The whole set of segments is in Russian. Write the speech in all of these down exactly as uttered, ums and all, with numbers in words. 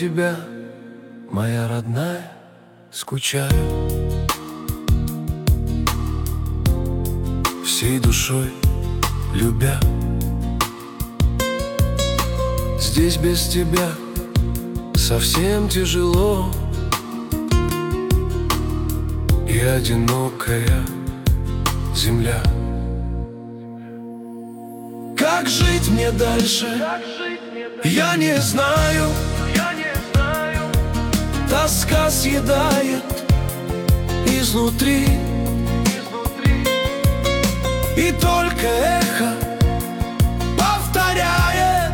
тебя, моя родная, скучаю. Всей душой любя. Здесь без тебя совсем тяжело, и одинокая земля. Как жить мне дальше, я не знаю. Тоска съедает изнутри, и только эхо повторяет: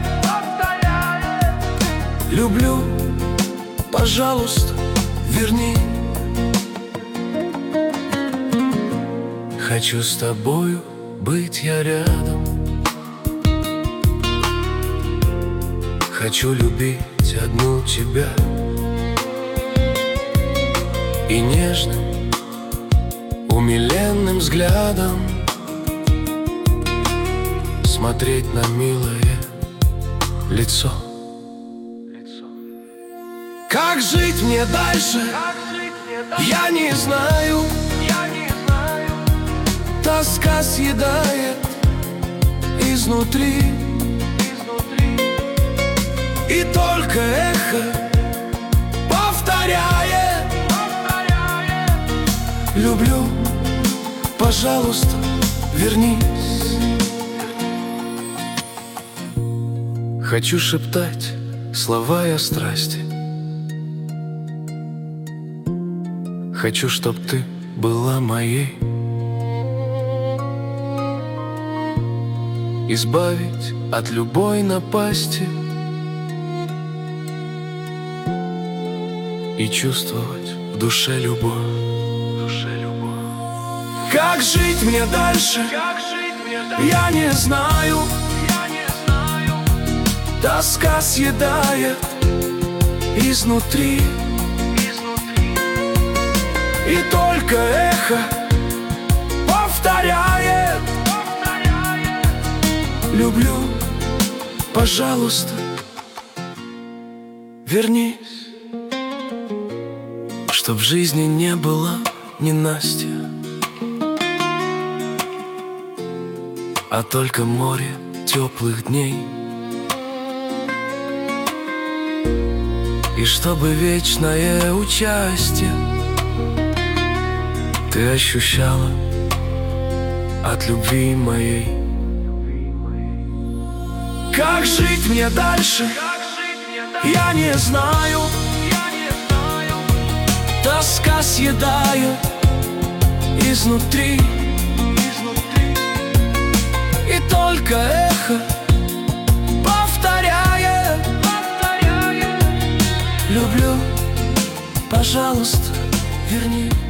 люблю, пожалуйста, верни. Хочу с тобою быть я рядом. Хочу любить одну тебя и нежным, умиленным взглядом смотреть на милое лицо. Как жить мне дальше, я не знаю. Тоска съедает изнутри, и только эхо повторяет: люблю, пожалуйста, вернись. Хочу шептать слова я страсти. Хочу, чтоб ты была моей. Избавить от любой напасти и чувствовать в душе любовь. Как жить мне дальше, я не знаю. Тоска съедает изнутри, и только эхо повторяет: люблю, пожалуйста, вернись. Чтоб в жизни не было ненастья, а только море теплых дней. И чтобы вечное участие ты ощущала от любви моей. Как жить мне дальше, я не знаю. Тоска съедает изнутри, и только эхо повторяет: люблю, пожалуйста, верни.